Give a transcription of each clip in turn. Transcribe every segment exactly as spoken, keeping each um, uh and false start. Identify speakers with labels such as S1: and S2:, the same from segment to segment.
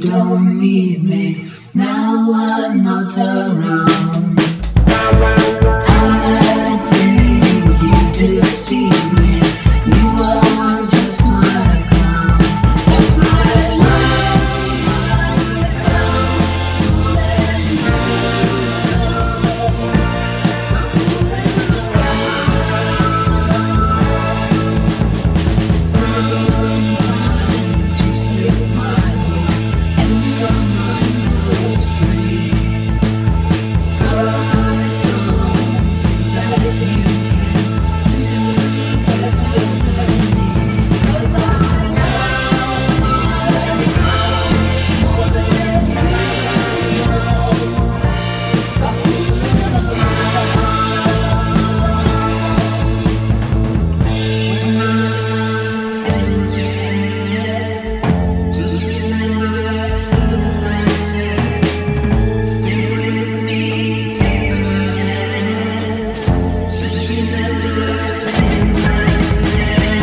S1: don't need me. Now I'm not around. I think you deceive me. You are just my clown. And I love my clown more than you know. Stop fooling around. Sometimes you slip my way and your mind goes free. I don't let you get too better than me. 'Cause I love my clown more than you know. Stop fooling around. Things you get, just remember things I said. Stay with me, paperhead. Just remember things I said.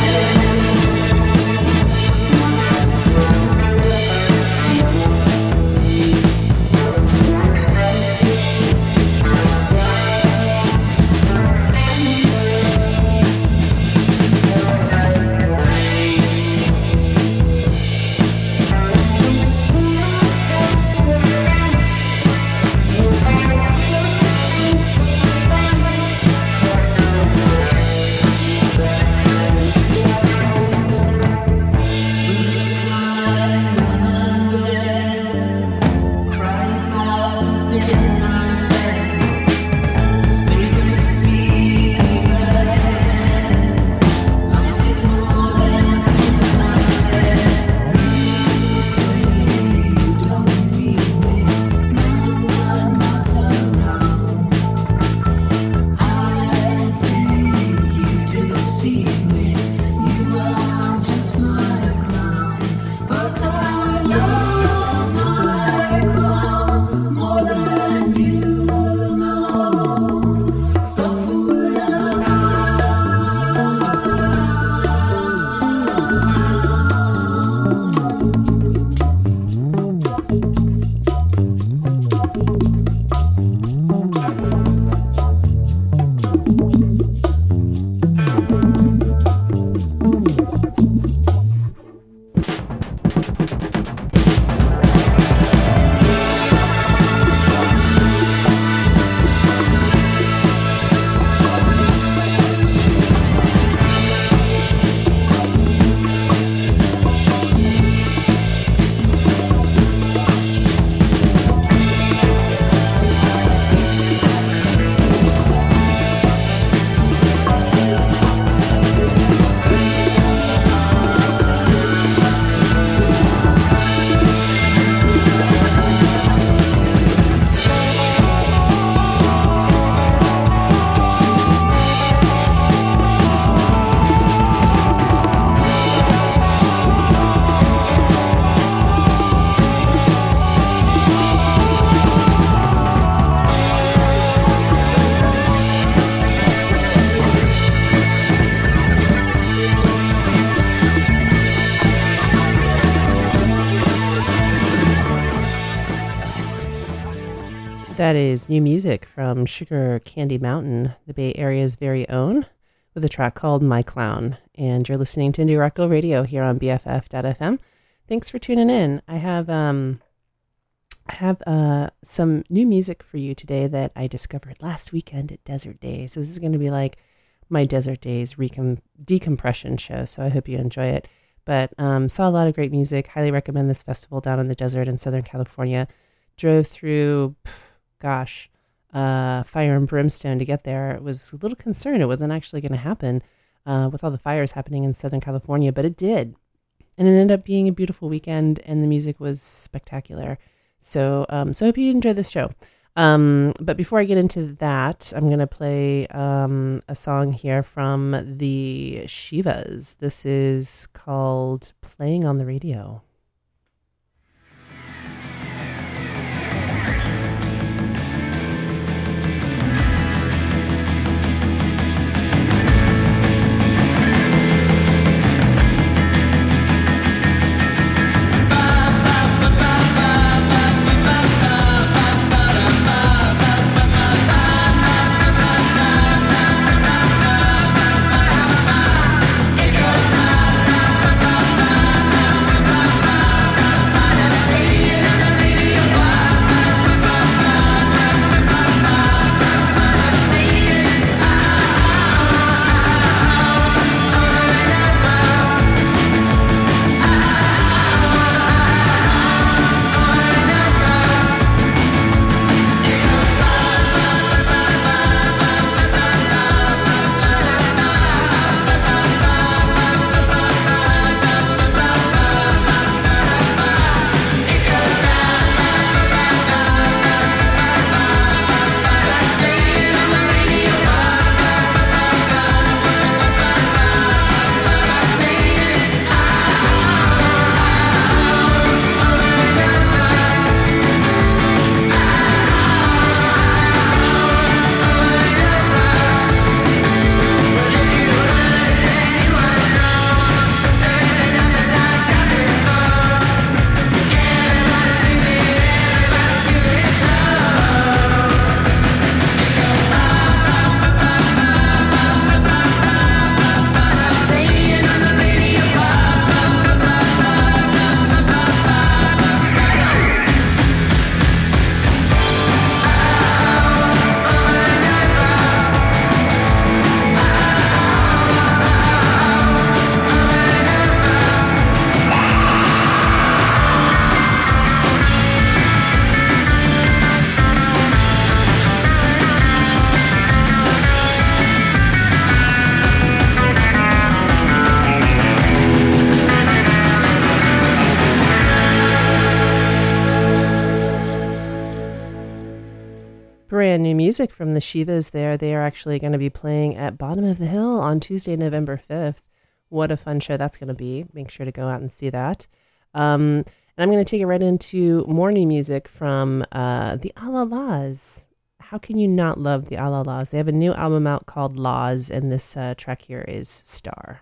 S2: That is new music from Sugar Candy Mountain, the Bay Area's very own, with a track called My Clown. And you're listening to Indie Rock Go Radio here on B F F dot F M. Thanks for tuning in. I have um, I have uh, some new music for you today that I discovered last weekend at Desert Days. This is going to be like my Desert Days recom- decompression show, so I hope you enjoy it. But um, saw a lot of great music. Highly recommend this festival down in the desert in Southern California. Drove through... Pff, gosh, uh, fire and brimstone to get there. It was a little concerned it wasn't actually going to happen uh, with all the fires happening in Southern California, but it did. And it ended up being a beautiful weekend, and the music was spectacular. So um, so I hope you enjoy this show. Um, but before I get into that, I'm going to play um, a song here from the Shivas. This is called Playing on the Radio.
S3: Ba, ba, ba, ba.
S2: brand new music from the Shivas there. They are actually going to be playing at Bottom of the Hill on Tuesday, November fifth. What a fun show that's going to be. Make sure to go out and see that. Um, and I'm going to take it right into more new music from uh, the Allah-Las. How can you not love the Allah-Las? They have a new album out called Laws, and this uh, track here is Star.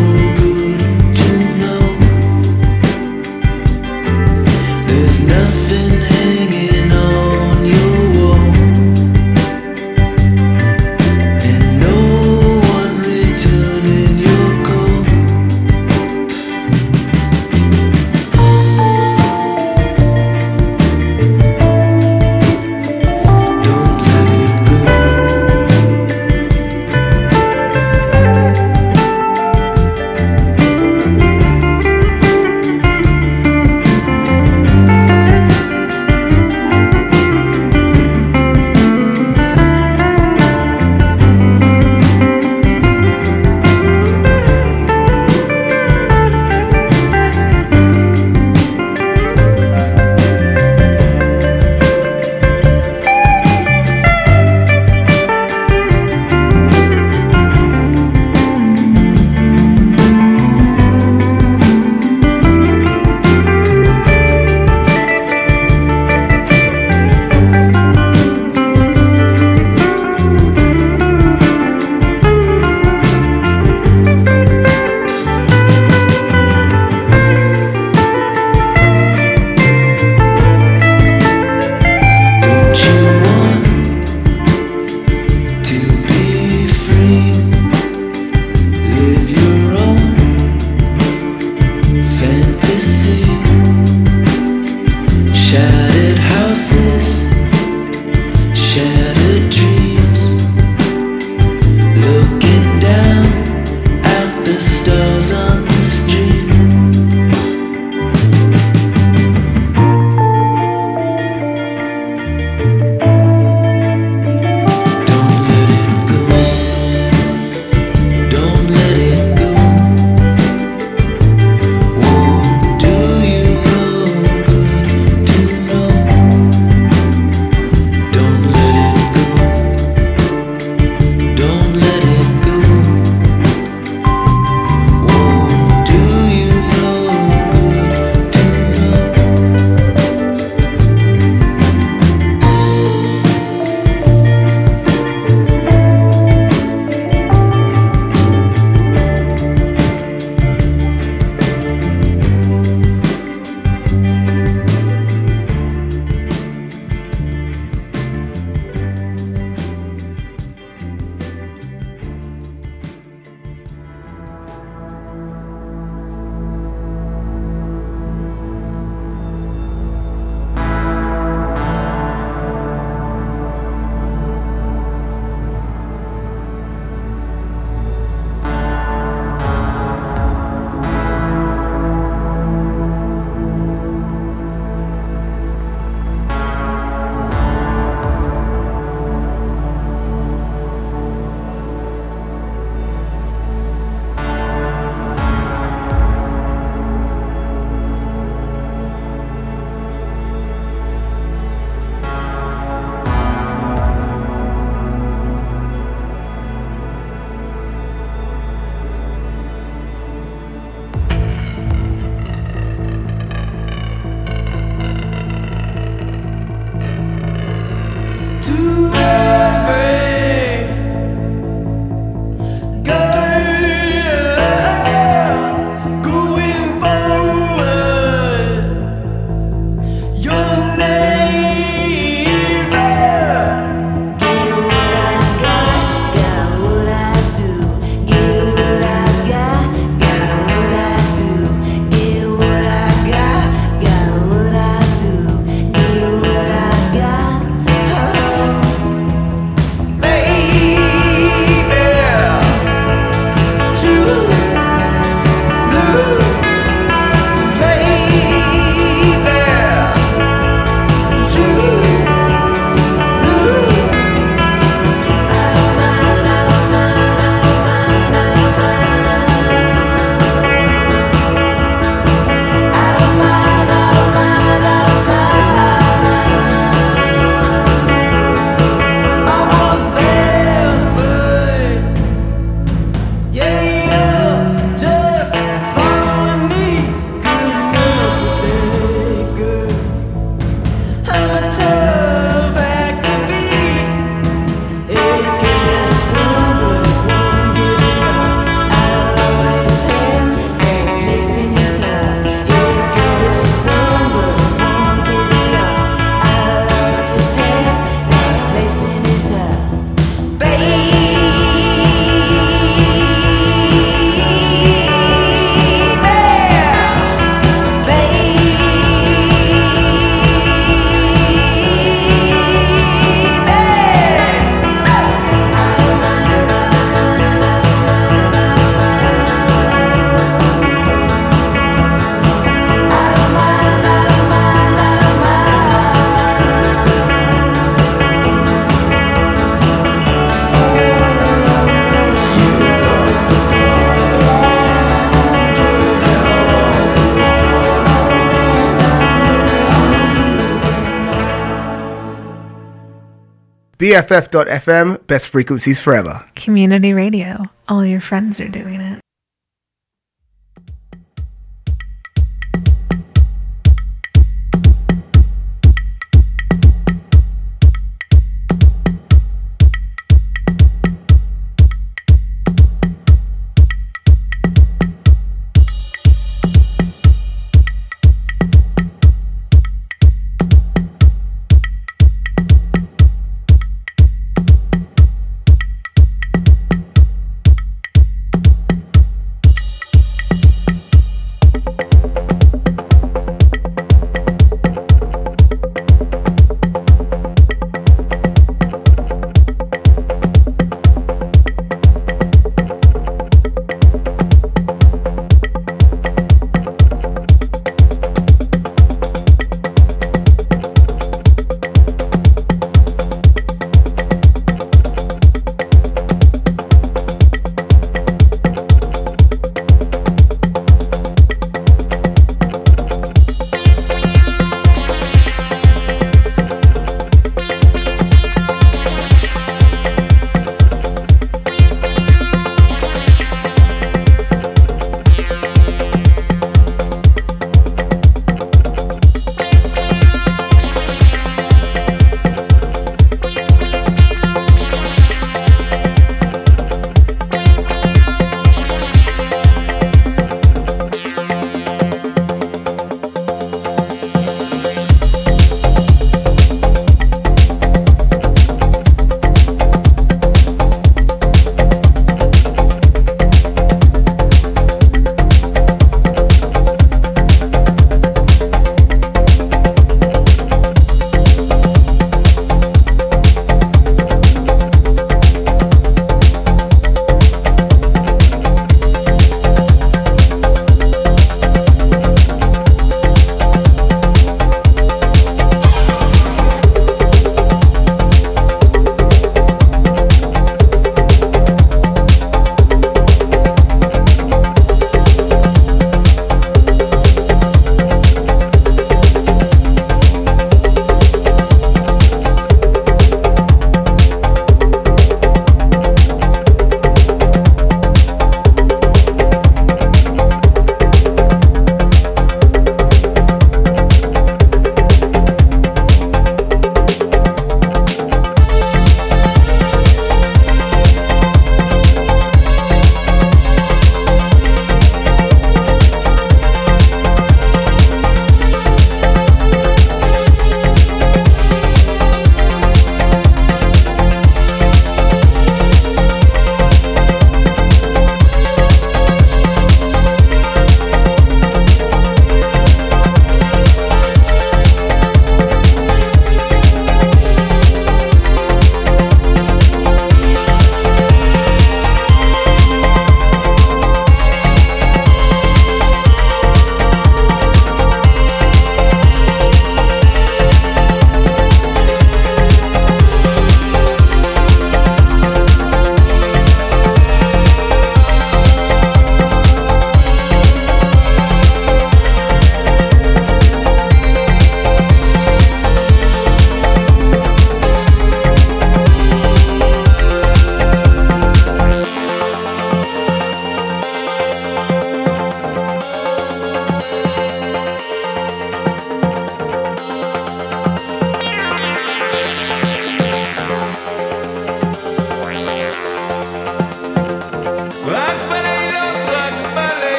S3: Nothing B F F dot F M, best frequencies forever.
S4: Community radio. All your friends are doing it.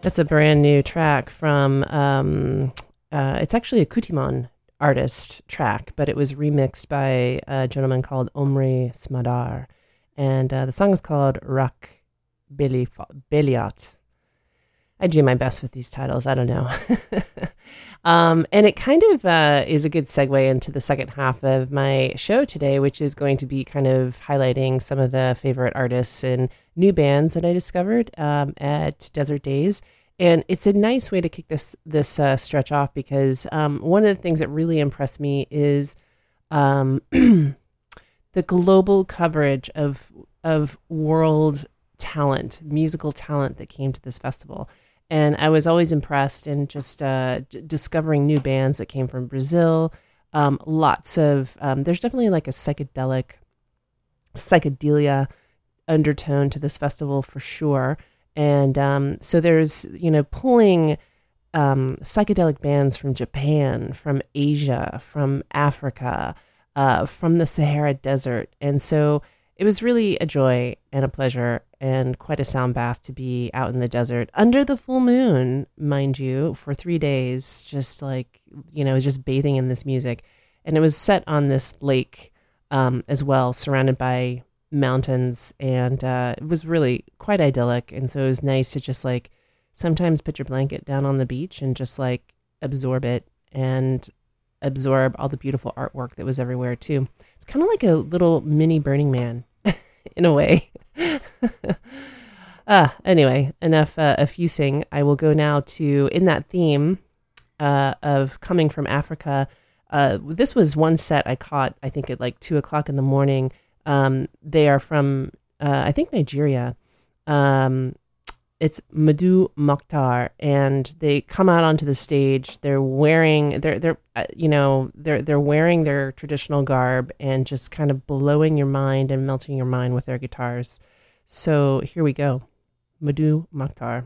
S2: That's a brand new track from, um, uh, it's actually a Kutimon artist track, but it was remixed by a gentleman called Omri Smadar. And uh, the song is called Rak Beliot. I do my best with these titles. I don't know. um, and it kind of uh, is a good segue into the second half of my show today, which is going to be kind of highlighting some of the favorite artists and new bands that I discovered um, at Desert Days. And it's a nice way to kick this this uh, stretch off because um, one of the things that really impressed me is um, the global coverage of of world talent, musical talent that came to this festival. And I was always impressed in just uh, d- discovering new bands that came from Brazil. Um, lots of, um, there's definitely like a psychedelic, psychedelia undertone to this festival for sure. And um, so there's, you know, pulling um, psychedelic bands from Japan, from Asia, from Africa, uh, from the Sahara Desert. And so it was really a joy and a pleasure and quite a sound bath to be out in the desert under the full moon, mind you, for three days, just like, you know, just bathing in this music. And it was set on this lake um, as well, surrounded by mountains, and uh, it was really quite idyllic. And so it was nice to just like sometimes put your blanket down on the beach and just like absorb it and absorb all the beautiful artwork that was everywhere too. It's kind of like a little mini Burning Man in a way. uh, anyway, enough uh, effusing. I will go now to, in that theme uh, of coming from Africa, uh, this was one set I caught, I think at like two o'clock in the morning. Um, they are from, uh, I think, Nigeria. Um, it's Madu Mokhtar, and they come out onto the stage. They're wearing, they're, they're, uh, you know, they're, they're wearing their traditional garb and just kind of blowing your mind and melting your mind with their guitars. So here we go. Madu Mokhtar.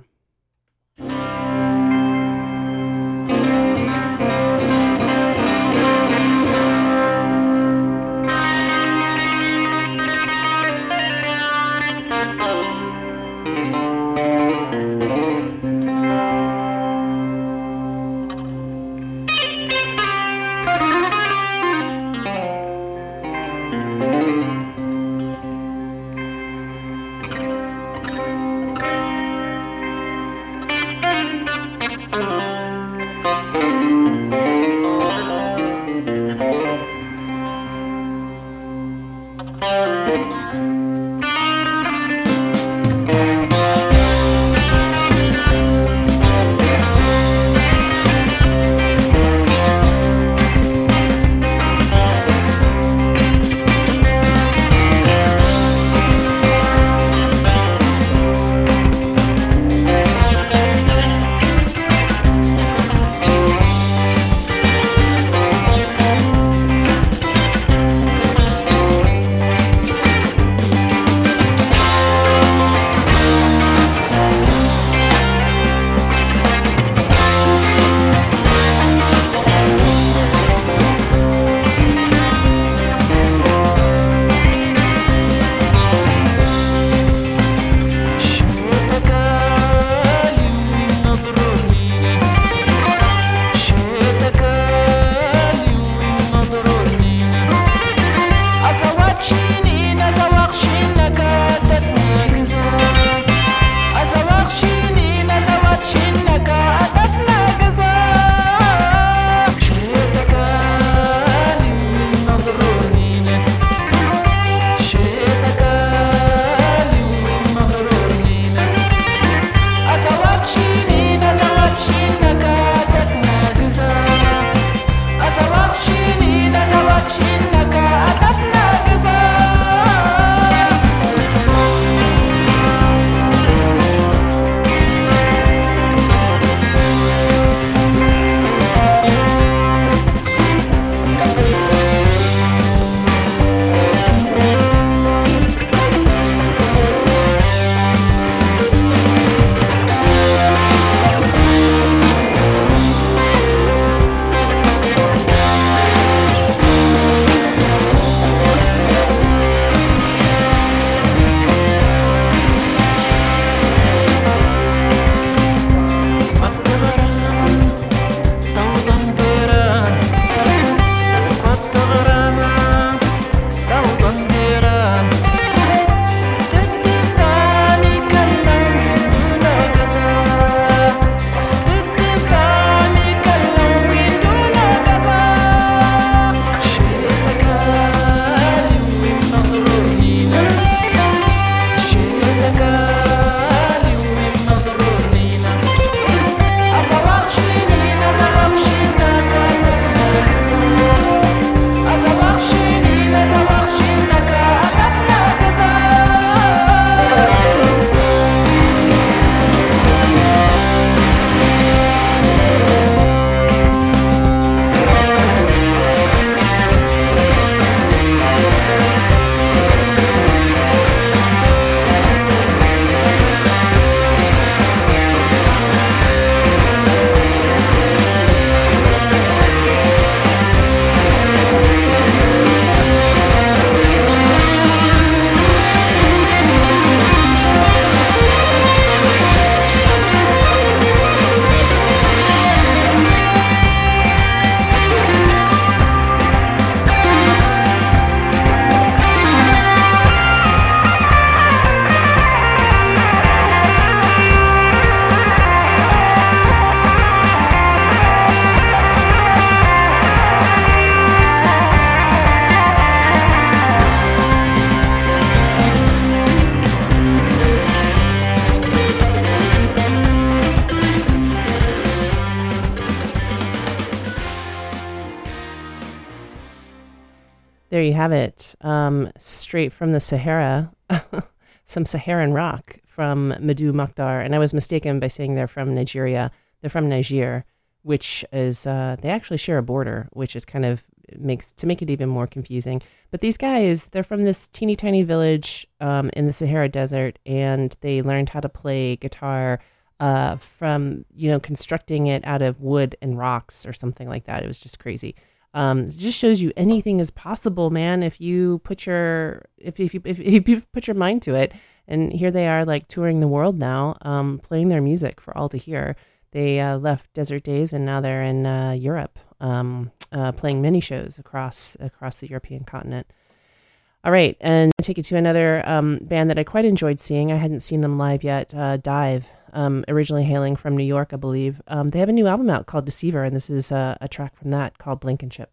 S2: you have it. Um, straight from the Sahara, some Saharan rock from Madu Makdar. And I was mistaken by saying they're from Nigeria. They're from Niger, which is, uh, they actually share a border, which is kind of makes, to make it even more confusing. But these guys, they're from this teeny tiny village um, in the Sahara Desert, and they learned how to play guitar uh, from, you know, constructing it out of wood and rocks or something like that. It was just crazy. Um, it just shows you anything is possible, man. If you put your if if you if, if you put your mind to it, and here they are, like touring the world now, um, playing their music for all to hear. They uh, left Desert Days, and now they're in uh, Europe, um, uh, playing mini shows across across the European continent. All right, and I'll take you to another um, band that I quite enjoyed seeing. I hadn't seen them live yet. Uh, Dive, um, originally hailing from New York, I believe. Um, they have a new album out called Deceiver, and this is uh, a track from that called Blankenship.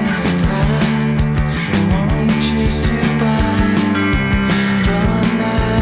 S5: Choose to buy, don't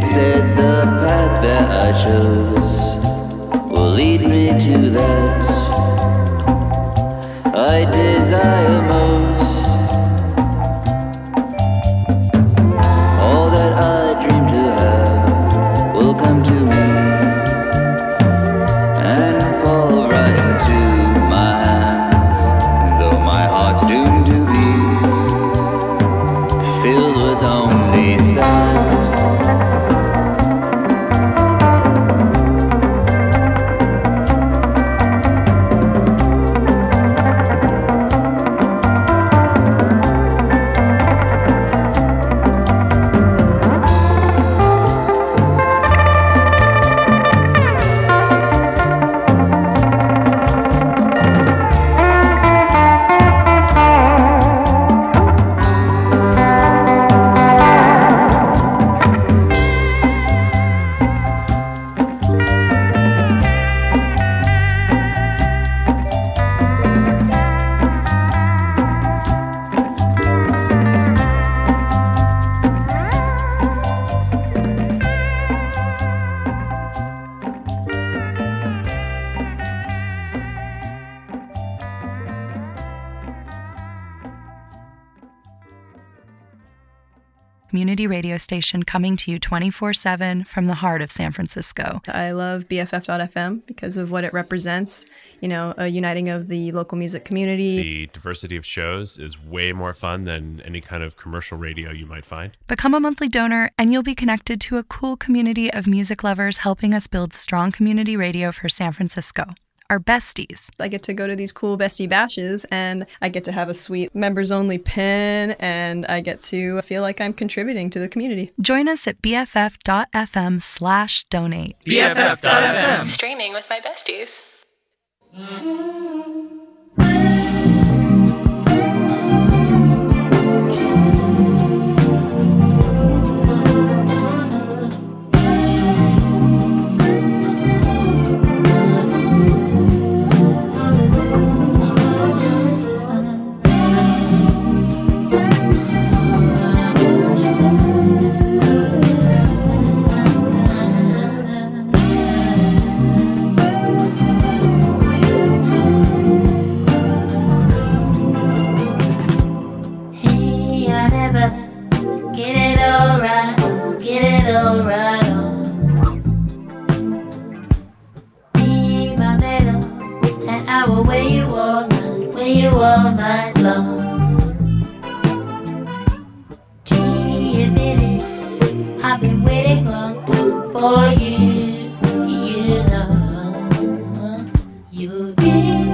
S5: said the path that I chose will lead me to that I desire most. All that I dream to have will come to me and fall right into my hands, though my heart's doomed to be filled with only sand.
S6: Community radio station coming to you twenty-four seven from the heart of San Francisco.
S7: I love B F F dot F M because of what it represents, you know, a uniting of the local music community.
S8: The diversity of shows is way more fun than any kind of commercial radio you might find.
S6: Become a monthly donor and you'll be connected to a cool community of music lovers helping us build strong community radio for San Francisco. Our besties.
S7: I get to go to these cool bestie bashes and I get to have a sweet members only pin and I get to feel like I'm contributing to the community.
S6: Join us at B F F dot F M slash donate.
S1: B F F dot F M.
S9: Streaming with my besties.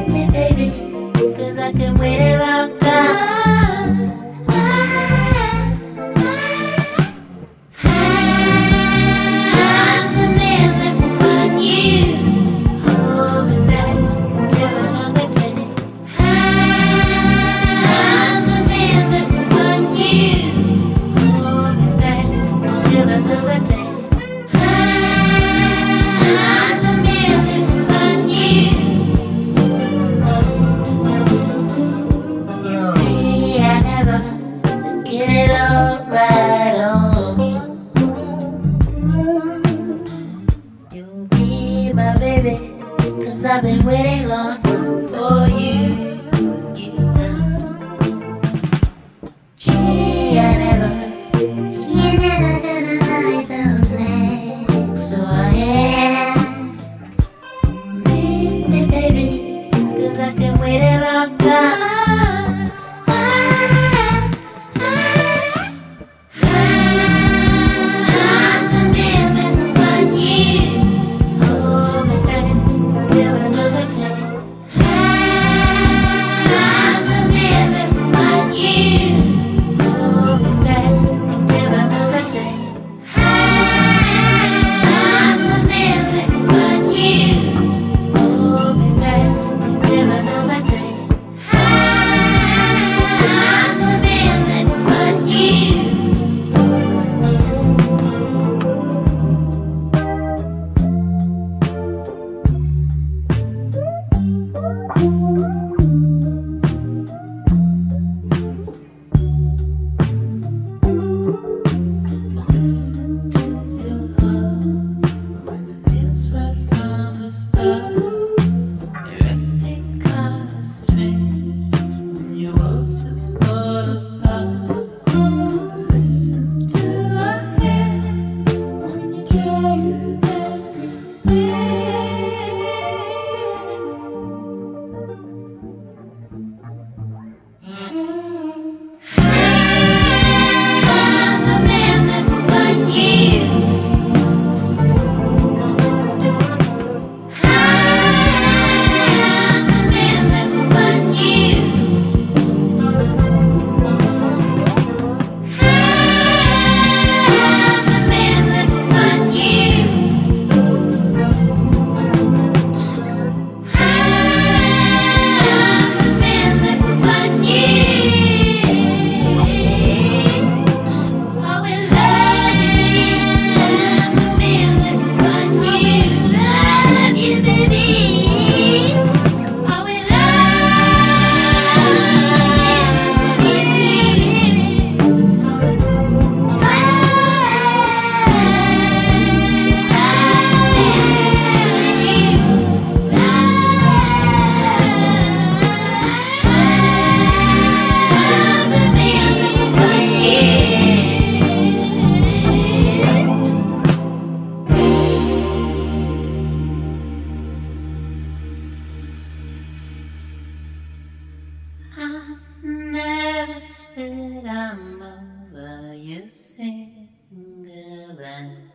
S1: Cause I can wait a long time. that I'm over you, single and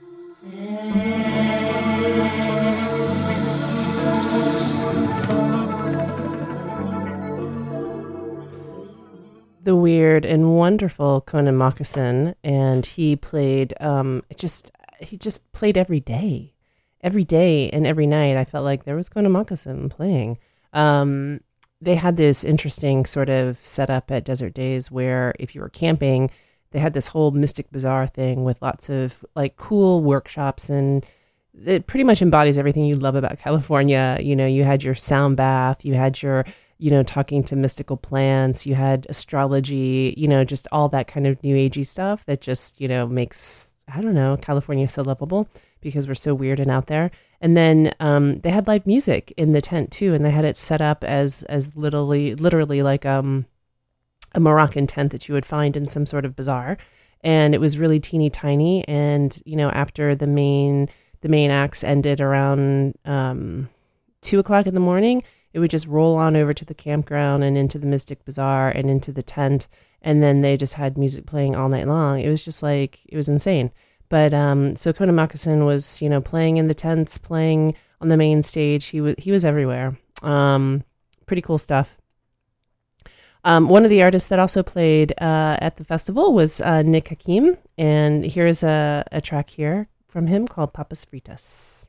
S2: the weird and wonderful Conan Moccasin, and he played um it just he just played every day. Every day and every night I felt like there was Conan Moccasin playing. Um they had this interesting sort of setup at Desert Days where if you were camping, they had this whole Mystic Bazaar thing with lots of like cool workshops, and it pretty much embodies everything you love about California. You know, you had your sound bath, you had your you know, talking to mystical plants, you had astrology, you know, just all that kind of new agey stuff that just, you know, makes, I don't know, California so lovable because we're so weird and out there. And then um, they had live music in the tent too, and they had it set up as as literally literally like um, a Moroccan tent that you would find in some sort of bazaar. And it was really teeny tiny. And, you know, after the main the main acts ended around um, two o'clock in the morning, it would just roll on over to the campground and into the Mystic Bazaar and into the tent. And then they just had music playing all night long. It was just like, it was insane. But um, so Conan Moccasin was, you know, playing in the tents, playing on the main stage. He was, he was everywhere. Um, pretty cool stuff. Um, one of the artists that also played uh, at the festival was uh, Nick Hakim. And here's a, a track here from him called Papas Fritas.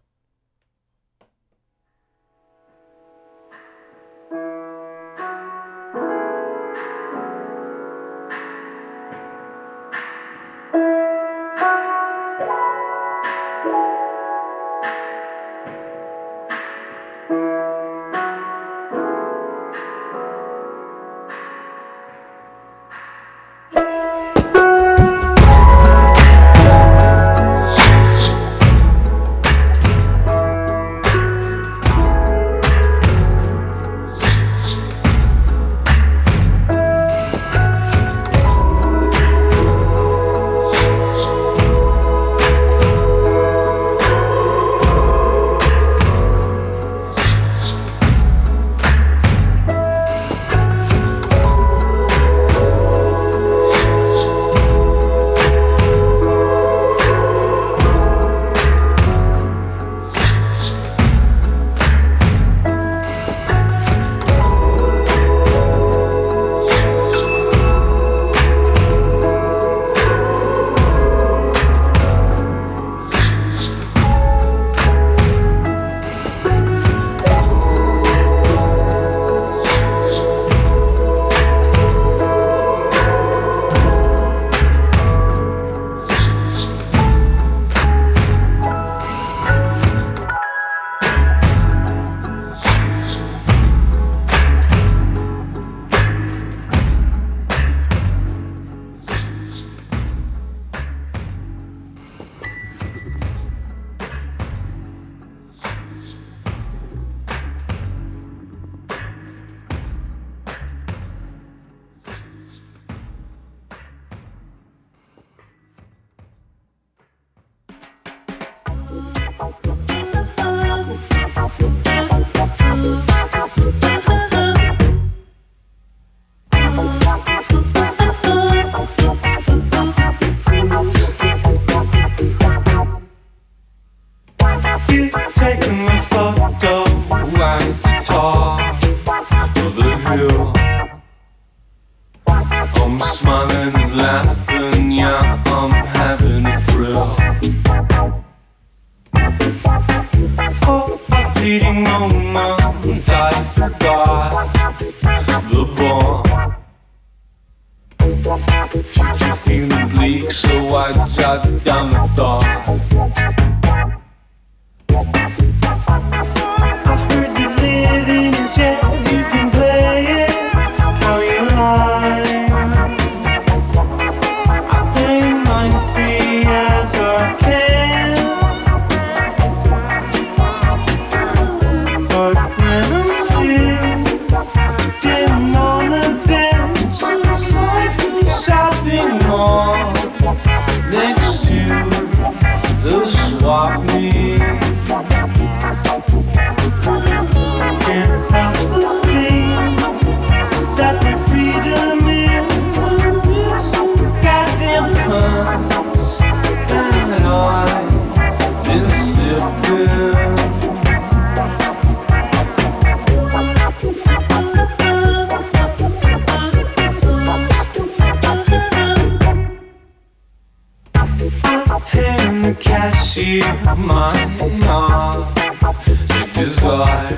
S9: she my object desire.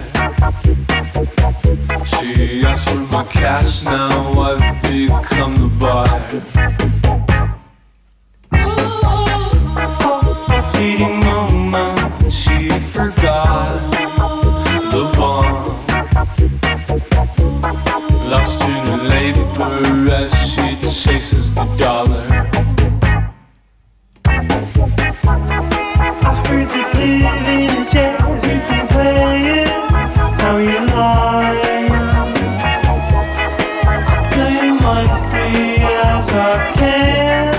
S9: She asked for my cash, now I've become the buyer. For a fleeting moment, she forgot the bomb. Lost in her labor as she chases the dollar. I heard that living is jazz, you can play it how you like. I play mine free as I can.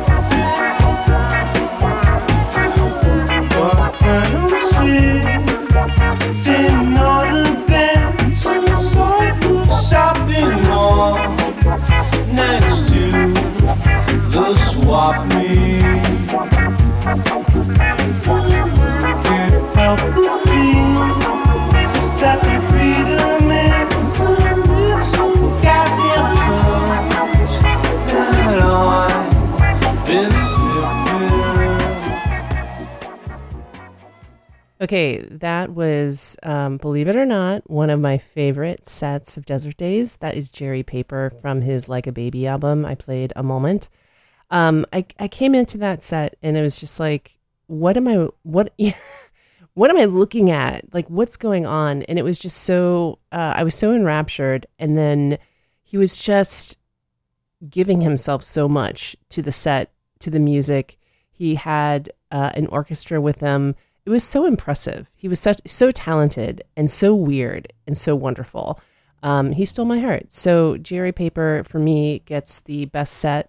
S9: But when I'm sitting on a bench inside the shopping mall next to the swap meet, can't help but think that the freedom is with some goddamn punch that I've been sipping.
S2: Okay, that was, um, believe it or not, one of my favorite sets of Desert Days. That is Jerry Paper from his Like a Baby album. I played a moment. Um, I, I came into that set and it was just like, what am I, what, what am I looking at? Like, what's going on? And it was just so, uh, I was so enraptured. And then he was just giving himself so much to the set, to the music. He had uh, an orchestra with him. It was so impressive. He was such so talented and so weird and so wonderful. Um, he stole my heart. So Jerry Paper, for me, gets the best set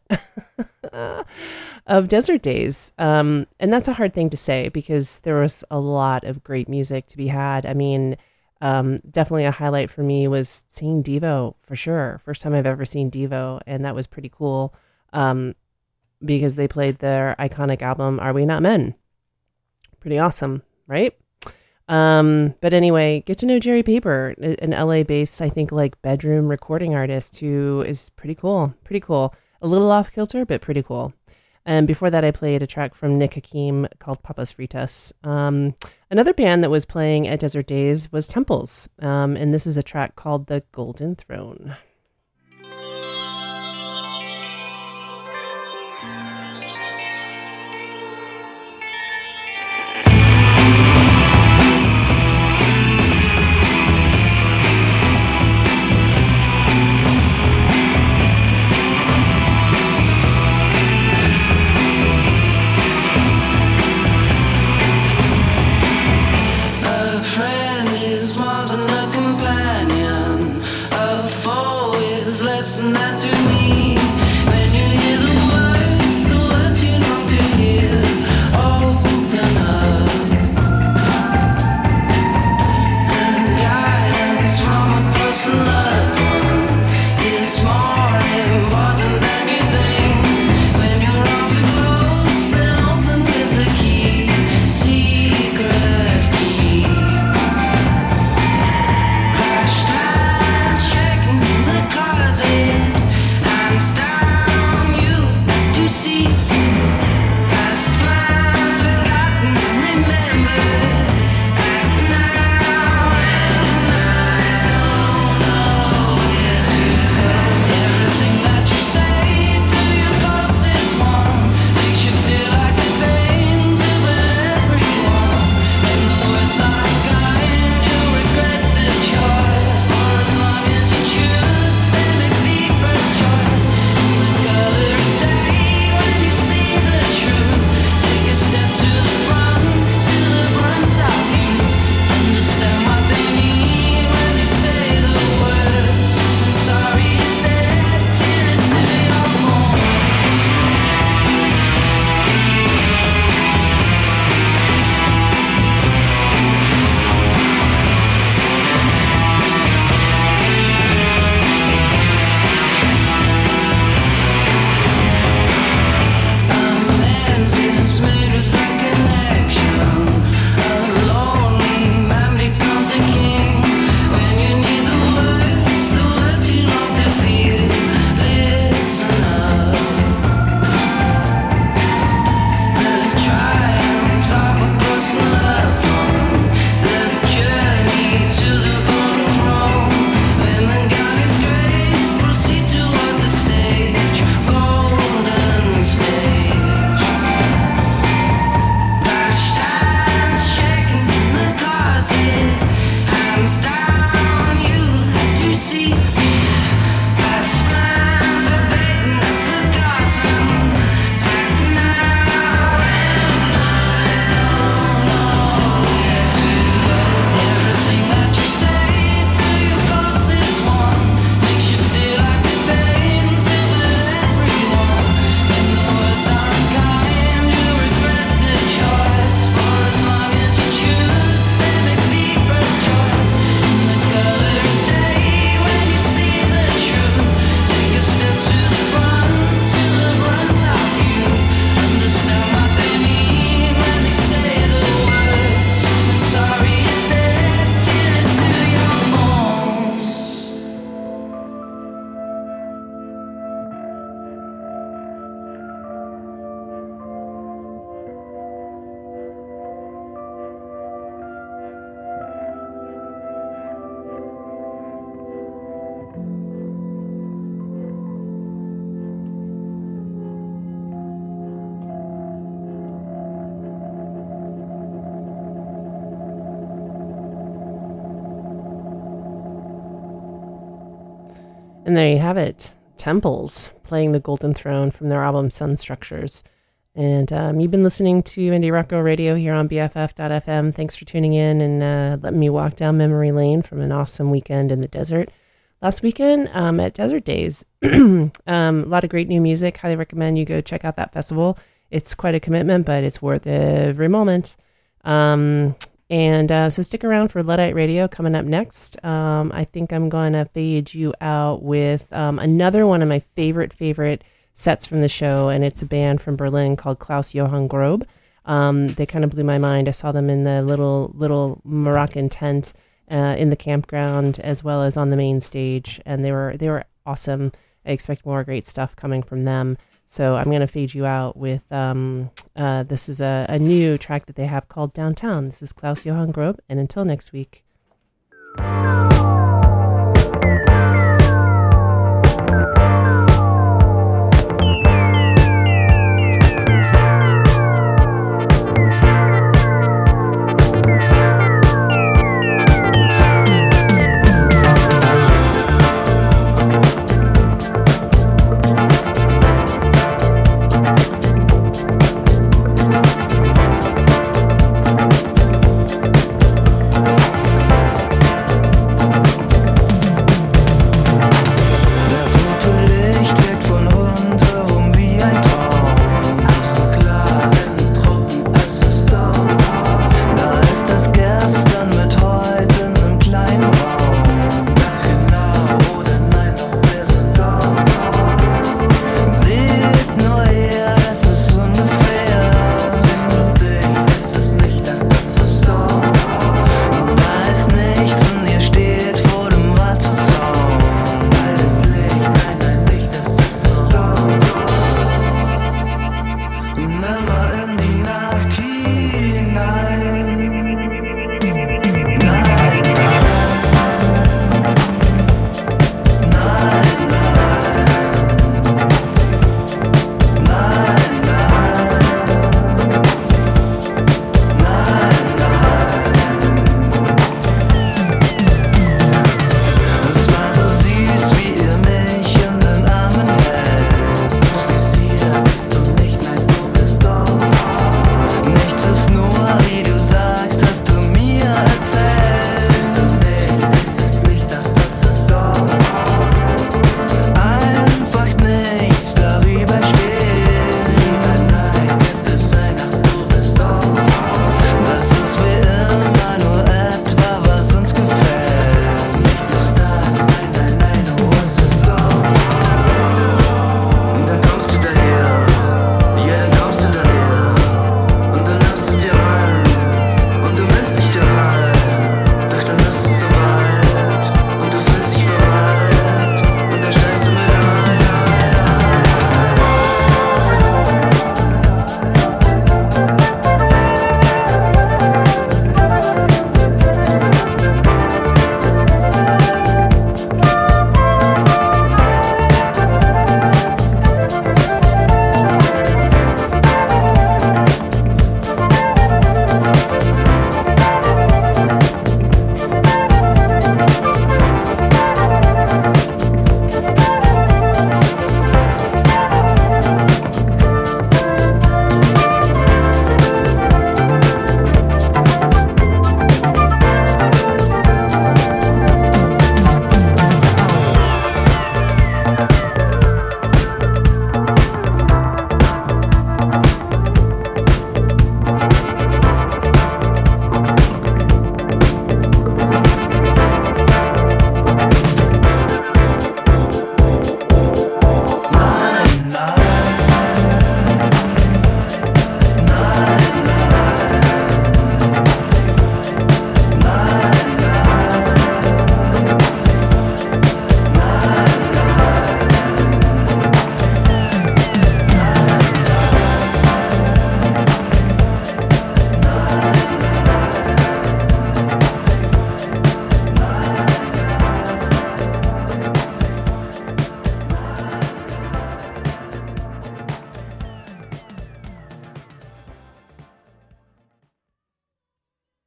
S2: of Desert Days. Um, and that's a hard thing to say because there was a lot of great music to be had. I mean, um, definitely a highlight for me was seeing Devo, for sure. First time I've ever seen Devo, and that was pretty cool um, because they played their iconic album, Are We Not Men? Pretty awesome, right? Um, but anyway, get to know Jerry Paper, an L A-based, I think, like bedroom recording artist who is pretty cool, pretty cool. A little off kilter, but pretty cool. And before that, I played a track from Nick Hakim called Papas Fritas. Um, another band that was playing at Desert Days was Temples, um, and this is a track called The Golden Throne.
S9: A friend is more than a companion, a foe
S2: And there you have it. Temples playing the Golden Throne from their album Sun Structures. And um, you've been listening to Indie Rock Girl Radio here on B F F dot F M. Thanks for tuning in and uh, letting me walk down memory lane from an awesome weekend in the desert. Last weekend um, at Desert Days, um, a lot of great new music. Highly recommend you go check out that festival. It's quite a commitment, but it's worth every moment. Um, and uh, so stick around for Luddite Radio coming up next. Um, I think I'm going to fade you out with um, another one of my favorite, favorite sets from the show, and it's a band from Berlin called Klaus Johann Grob. Um, they kind of blew my mind. I saw them in the little little Moroccan tent uh, in the campground, as well as on the main stage, and they were they were awesome. I expect more great stuff coming from them. So I'm going to fade you out with um, uh, this is a, a new track that they have called Downtown. This is Klaus Johann Grob, and until next week.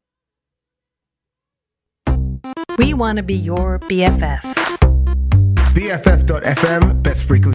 S10: We want to be your B F F.
S3: B F F dot F M, best frequency.